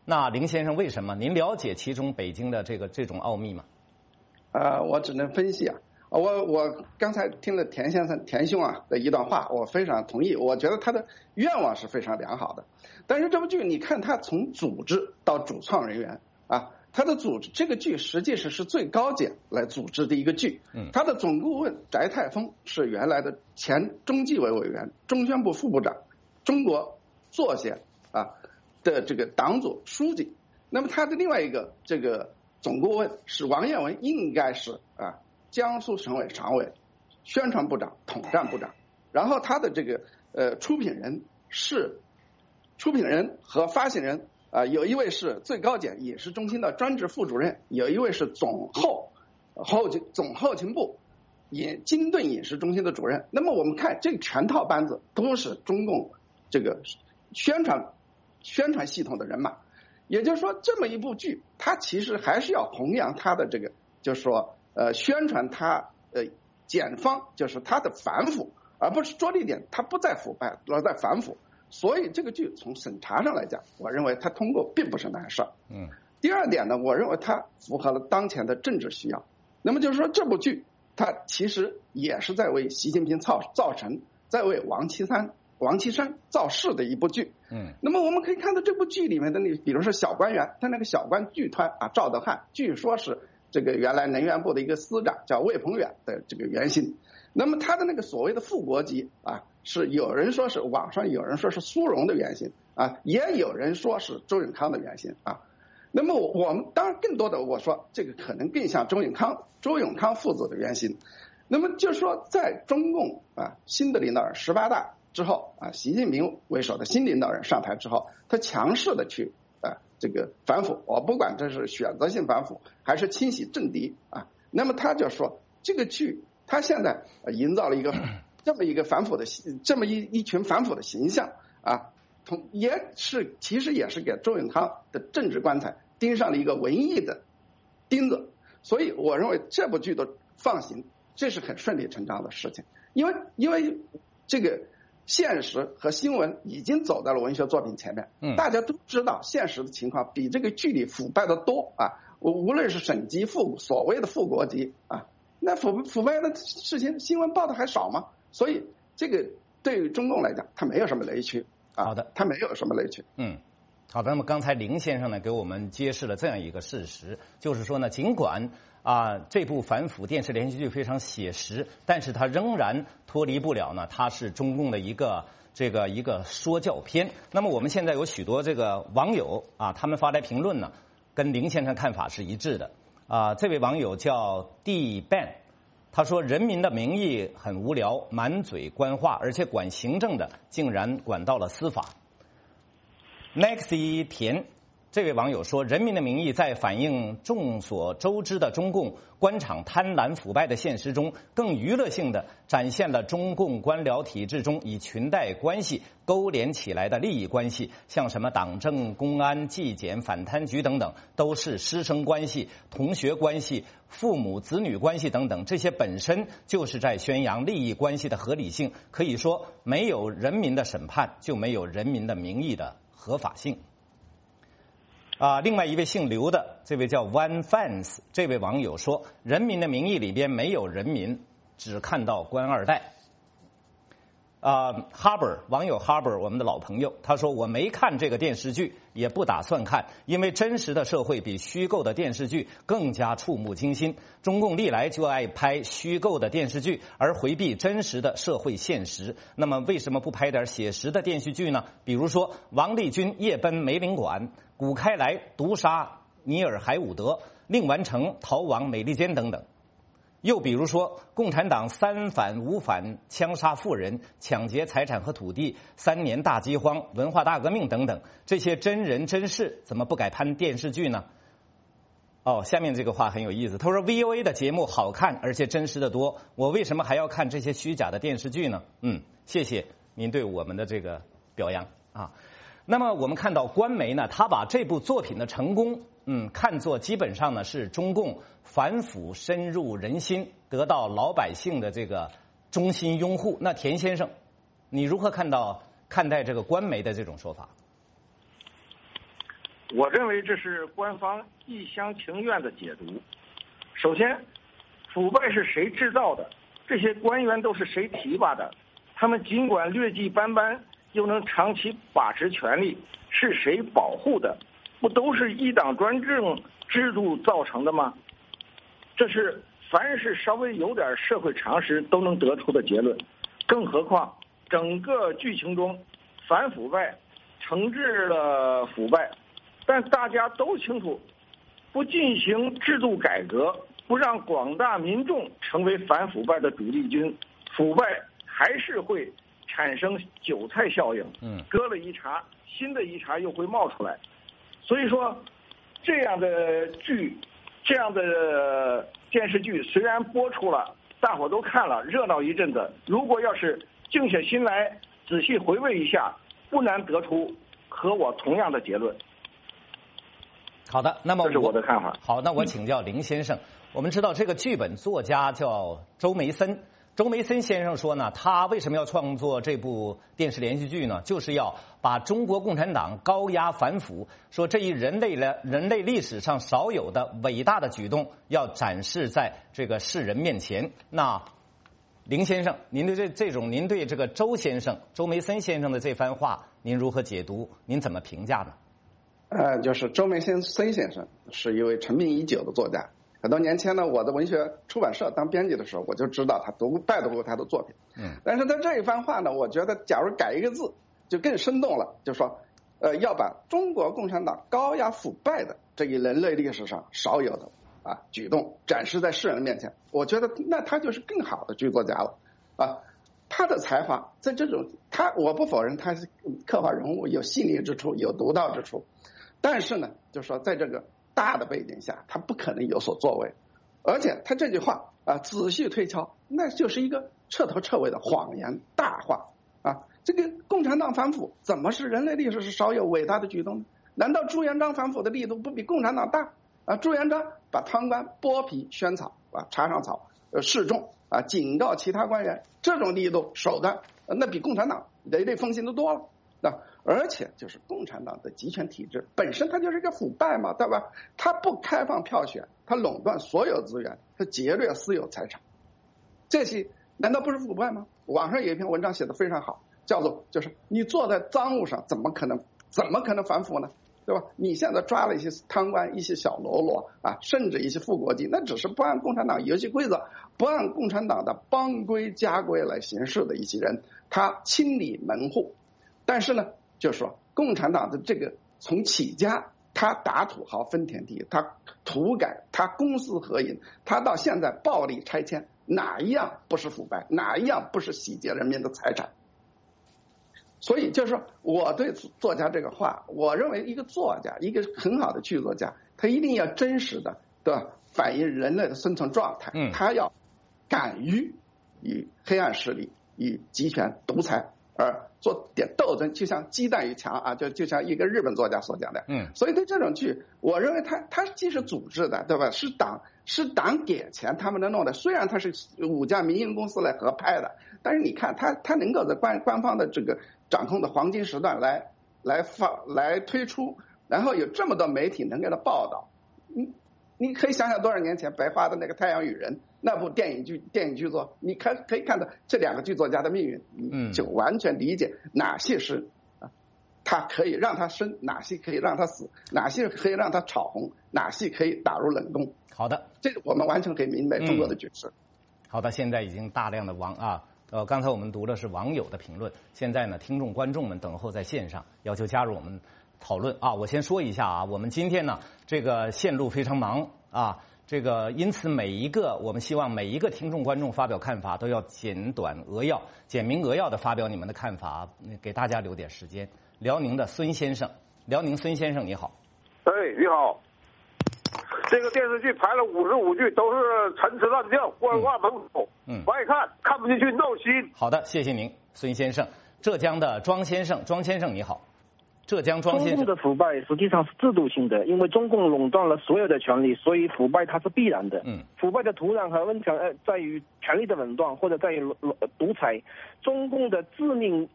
那林先生为什么？您了解其中北京的这个这种奥秘吗？ 呃，我只能分析啊。我我刚才听了田先生田兄啊的一段话，我非常同意。我觉得他的愿望是非常良好的，但是这部剧你看他从组织到主创人员啊，他的组织这个剧实际上是最高检来组织的一个剧。嗯，他的总顾问翟泰峰是原来的前中纪委委员、中宣部副部长、中国作协啊的这个党组书记。那么他的另外一个这个总顾问是王彦文，应该是啊。江苏省委常委、宣传部长、统战部长，然后他的这个呃出品人是出品人和发行人啊、呃，有一位是最高检饮食中心的专职副主任，有一位是总后后勤总后勤部饮金盾饮食中心的主任。那么我们看这个全套班子都是中共这个宣传宣传系统的人马，也就是说，这么一部剧，它其实还是要弘扬它的这个，就是说。呃，宣传他呃检方就是他的反腐，而不是着力点，他不在腐败，而在反腐。所以这个剧从审查上来讲，我认为它通过并不是难事。嗯。第二点呢，我认为它符合了当前的政治需要。那么就是说，这部剧它其实也是在为习近平造造神，在为王岐山王岐山造势的一部剧。嗯。那么我们可以看到这部剧里面的那，比如说小官员，他那个小官剧团啊，赵德汉，据说是。这个原来能源部的一个司长叫魏鹏远的这个原型，那么他的那个所谓的副国级啊，是有人说是网上有人说是苏荣的原型啊，也有人说是周永康的原型啊。那么我们当然更多的我说这个可能更像周永康周永康父子的原型。那么就是说在中共啊新的领导人十八大之后啊，习近平为首的新领导人上台之后，他强势的去。啊，这个反腐，我不管这是选择性反腐还是清洗政敌啊，那么他就说这个剧，他现在营造了一个这么一个反腐的这么一一群反腐的形象啊，同也是其实也是给周永康的政治棺材钉上了一个文艺的钉子，所以我认为这部剧的放行，这是很顺理成章的事情，因为因为这个。现实和新闻已经走到了文学作品前面，嗯，大家都知道现实的情况比这个剧里腐败的多啊，无论是省级副所谓的副国级啊，那腐腐败的事情新闻报的还少吗？所以这个对于中共来讲，它没有什么雷区啊，好的，它没有什么雷区， 嗯。好的，那么刚才林先生呢给我们揭示了这样一个事实，就是说呢，尽管啊这部反腐电视连续剧非常写实，但是它仍然脱离不了呢，它是中共的一个这个一个说教片。那么我们现在有许多这个网友啊，他们发来评论呢，跟林先生看法是一致的啊。这位网友叫 D Ben， 他说：“人民的名义很无聊，满嘴官话，而且管行政的竟然管到了司法。” Maxi 田这位网友说：“人民的名义在反映众所周知的中共官场贪婪腐败的现实中，更娱乐性的展现了中共官僚体制中以裙带关系勾连起来的利益关系，像什么党政、公安、纪检、反贪局等等，都是师生关系、同学关系、父母子女关系等等，这些本身就是在宣扬利益关系的合理性。可以说，没有人民的审判，就没有人民的名义的合法性。”啊，另外一位姓刘的，这位叫 One Fans 这位网友说：“人民的名义里边没有人民，只看到官二代。”啊 ，Harbor 网友 Harbor 我们的老朋友，他说：“我没看这个电视剧，也不打算看，因为真实的社会比虚构的电视剧更加触目惊心。中共历来就爱拍虚构的电视剧，而回避真实的社会现实。那么为什么不拍点写实的电视剧呢？比如说王立军夜奔梅林馆，古开来毒杀尼尔海伍德，令完成逃往美利坚等等。又比如说，共产党三反五反，枪杀富人，抢劫财产和土地，三年大饥荒，文化大革命等等，这些真人真事怎么不改拍电视剧呢？哦，下面这个话很有意思，他说 V O A 的节目好看而且真实的多，我为什么还要看这些虚假的电视剧呢？嗯，谢谢您对我们的这个表扬啊。那么我们看到官媒呢，他把这部作品的成功，嗯，看作基本上呢是中共反腐深入人心，得到老百姓的这个衷心拥护。那田先生，你如何看到看待这个官媒的这种说法？ 我认为这是官方一厢情愿的解读。首先，腐败是谁制造的？这些官员都是谁提拔的？他们尽管劣迹斑斑，又能长期把持权力，是谁保护的？不都是一党专政制度造成的吗？这是凡是稍微有点社会常识都能得出的结论。更何况整个剧情中，反腐败惩治了腐败，但大家都清楚，不进行制度改革，不让广大民众成为反腐败的主力军，腐败还是会产生韭菜效应。 嗯， 割了一茬，新的一茬又会冒出来。所以说，这样的剧，这样的电视剧虽然播出了，大伙都看了，热闹一阵子。如果要是静下心来，仔细回味一下，不难得出和我同样的结论。 好的，那么这是我的看法。 好，那我请教林先生，我们知道这个剧本作家叫周梅森。周梅森先生说呢，他为什么要创作这部电视连续剧呢？就是要把中国共产党高压反腐，说这一人类的人类历史上少有的伟大的举动，要展示在这个世人面前。那林先生，您对这这种，您对这个周先生、周梅森先生的这番话，您如何解读？您怎么评价呢？ 呃，就是周梅森先生是一位成名已久的作家。很多年前呢，我在文学出版社当编辑的时候，我就知道他读拜读过他的作品。 嗯， 但是他这一番话呢，我觉得假如改一个字，就更生动了。就说，呃，要把中国共产党高压腐败的这一人类历史上少有的啊举动展示在世人面前，我觉得那他就是更好的剧作家了啊。他的才华在这种，他我不否认他是刻画人物有细腻之处，有独到之处，但是呢，就说在这个大的背景下，他不可能有所作为，而且他这句话啊，仔细推敲，那就是一个彻头彻尾的谎言大话啊！这个共产党反腐怎么是人类历史是少有伟大的举动呢？难道朱元璋反腐的力度不比共产党大啊？朱元璋把贪官剥皮宣草啊，插上草，呃示众啊，警告其他官员，这种力度手段，那比共产党雷厉风行的多了。那而且就是共产党的集权体制本身它就是一个腐败嘛，对吧？它不开放票选，它垄断所有资源，它劫掠私有财产，这些难道不是腐败吗？网上有一篇文章写得非常好，叫做就是你坐在赃物上，怎么可能怎么可能反腐呢？对吧？你现在抓了一些贪官，一些小喽啰啊，甚至一些副国级，那只是不按共产党游戏规则，不按共产党的帮规家规来行事的一些人，他清理门户。但是呢，就是说共产党的这个从起家，他打土豪分田地，他土改，他公私合营，他到现在暴力拆迁，哪一样不是腐败？哪一样不是洗劫人民的财产？所以就是说，我对作家这个话，我认为一个作家，一个很好的剧作家，他一定要真实的，对吧？反映人类的生存状态， 嗯， 他要敢于与黑暗势力、与集权独裁而做点斗争，就像鸡蛋与墙啊，就就像一个日本作家所讲的， 嗯， 所以对这种剧，我认为他他既是组织的，对吧？是党是党给钱他们能弄的，虽然他是五家民营公司来合拍的，但是你看他他能够在官官方的这个掌控的黄金时段来来发来推出，然后有这么多媒体能给他报道，你你可以想想多少年前白花的那个《太阳与人》那部电影剧电影剧作，你看可以看到这两个剧作家的命运， 嗯， 就完全理解哪些是啊，他可以让他生，哪些可以让他死，哪些可以让他炒红，哪些可以打入冷宫。 好的， 这个我们完全可以明白中国的局势。 嗯、好的，现在已经大量的网啊。呃，刚才我们读的是网友的评论，现在呢，听众观众们等候在线上，要求加入我们讨论啊。我先说一下啊，我们今天呢，这个线路非常忙啊，这个因此每一个我们希望每一个听众观众发表看法都要简短扼要、简明扼要的发表你们的看法，给大家留点时间。辽宁的孙先生，辽宁孙先生你好。 哎，你好。这个电视剧拍了五十五句，都是陈词滥调、官话猛口， 嗯， 不爱看，看不进去，闹心。 好的，谢谢您，孙先生。浙江的庄先生，庄先生你好。浙江庄先生。 中共的腐败实际上是制度性的，因为中共垄断了所有的权利，所以腐败它是必然的。 嗯， 腐败的土壤和温泉呃在于权力的垄断或者在于独裁。中共的致命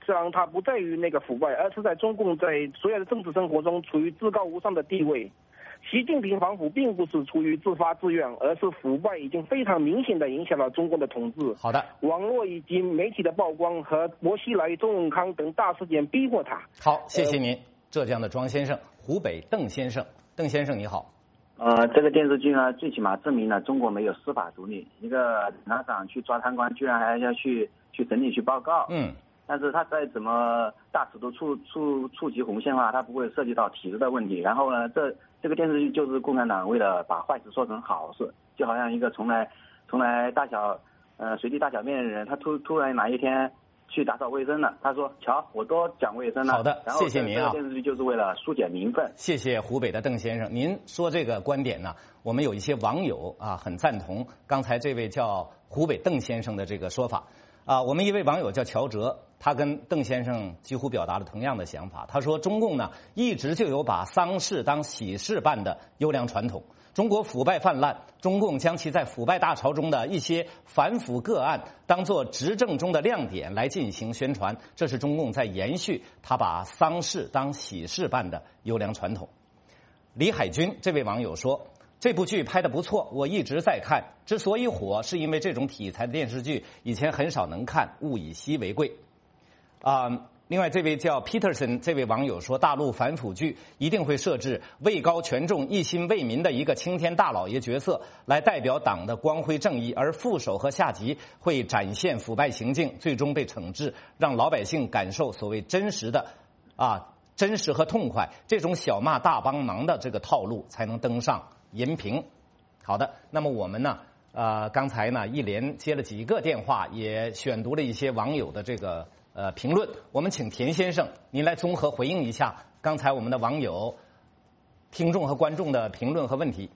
实际上它不在于那个腐败，而是在中共在所有的政治生活中处于至高无上的地位。习近平反腐并不是出于自发自愿，而是腐败已经非常明显的影响了中国的统治。 好的， 网络以及媒体的曝光和薄熙来、周永康等大事件逼迫他。 好，谢谢您，呃、浙江的庄先生，湖北邓先生，邓先生你好。 呃，这个电视剧呢，最起码证明了中国没有司法独立。一个检察长去抓贪官，居然还要去去审理去报告。 嗯。 但是他再怎么大尺度触触触及红线的话，他不会涉及到体制的问题。然后呢，这这个电视剧就是共产党为了把坏事说成好事，就好像一个从来从来大小呃随地大小便的人，他突突然哪一天去打扫卫生了，他说：“瞧，我多讲卫生了。” 好的，谢谢您啊。 这个电视剧就是为了疏解民愤。 谢谢湖北的邓先生，您说这个观点呢，我们有一些网友啊很赞同刚才这位叫湖北邓先生的这个说法。啊，我们一位网友叫乔哲，他跟邓先生几乎表达了同样的想法。他说，中共呢一直就有把丧事当喜事办的优良传统。中国腐败泛滥，中共将其在腐败大潮中的一些反腐个案当作执政中的亮点来进行宣传，这是中共在延续他把丧事当喜事办的优良传统。李海军这位网友说，这部剧拍得不错，我一直在看。之所以火，是因为这种题材的电视剧以前很少能看，物以稀为贵。啊、呃，另外这位叫 Peterson 这位网友说，大陆反腐剧一定会设置位高权重、一心为民的一个青天大老爷角色，来代表党的光辉正义，而副手和下级会展现腐败行径，最终被惩治，让老百姓感受所谓真实的啊真实和痛快。这种小骂大帮忙的这个套路才能登上银屏。好的，那么我们呢，呃，刚才呢一连接了几个电话，也选读了一些网友的这个呃评论。我们请田先生您来综合回应一下刚才我们的网友、听众和观众的评论和问题。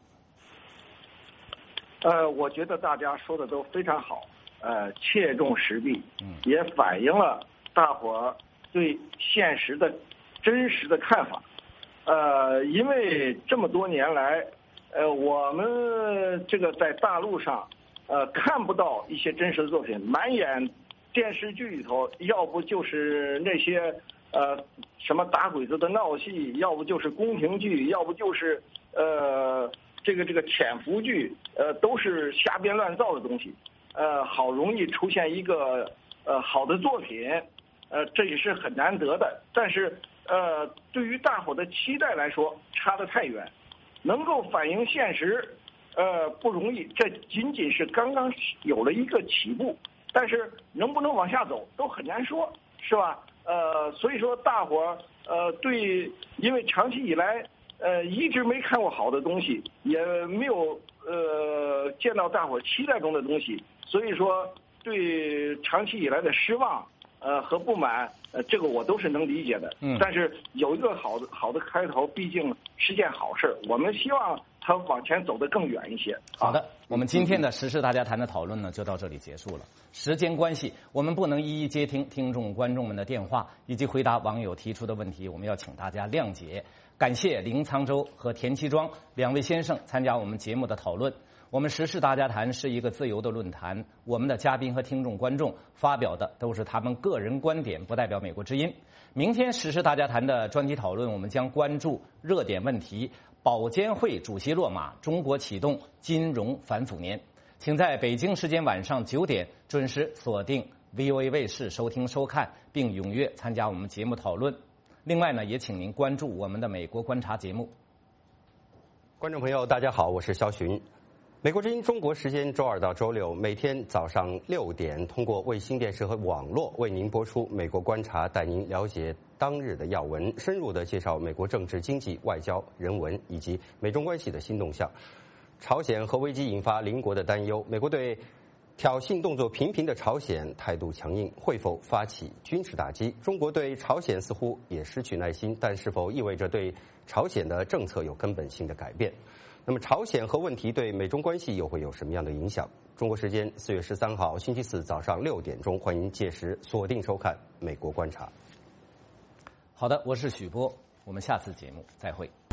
呃，我觉得大家说的都非常好，呃，切中实弊，也反映了大伙儿对现实的真实的看法。呃，因为这么多年来。呃，我们这个在大陆上，呃，看不到一些真实的作品，满眼电视剧里头，要不就是那些呃什么打鬼子的闹戏，要不就是宫廷剧，要不就是呃这个这个潜伏剧，呃，都是瞎编乱造的东西，呃，好容易出现一个呃好的作品，呃，这也是很难得的。但是呃，对于大伙的期待来说，差得太远。能够反映现实，呃，不容易。这仅仅是刚刚有了一个起步，但是能不能往下走都很难说，是吧？呃，所以说大伙儿呃对，因为长期以来呃一直没看过好的东西，也没有呃见到大伙儿期待中的东西，所以说对长期以来的失望呃和不满，呃这个我都是能理解的。嗯。但是有一个好的好的开头，毕竟是件好事，我们希望它往前走得更远一些。 好的，我们今天的时事大家谈的讨论呢，就到这里结束了。时间关系，我们不能一一接听听众观众们的电话以及回答网友提出的问题，我们要请大家谅解。感谢林沧州和田七庄两位先生参加我们节目的讨论。我们时事大家谈是一个自由的论坛，我们的嘉宾和听众观众发表的都是他们个人观点，不代表美国之音。明天时事大家谈的专题讨论，我们将关注热点问题：保监会主席落马，中国启动金融反腐年。请在北京时间晚上九点准时锁定 V O A 卫视收听收看，并踊跃参加我们节目讨论。另外呢，也请您关注我们的美国观察节目。 观众朋友，大家好，我是肖寻。美国之音中国时间周二到周六每天早上六点，通过卫星电视和网络为您播出《美国观察》，带您了解当日的要闻，深入的介绍美国政治、经济、外交、人文以及美中关系的新动向。朝鲜核危机引发邻国的担忧，美国对挑衅动作频频的朝鲜态度强硬，会否发起军事打击？中国对朝鲜似乎也失去耐心，但是否意味着对朝鲜的政策有根本性的改变？那么朝鲜核问题对美中关系又会有什么样的影响？中国时间四月十三号星期四早上六点钟，欢迎届时锁定收看《美国观察》。 好的，我是许波，我们下次节目再会。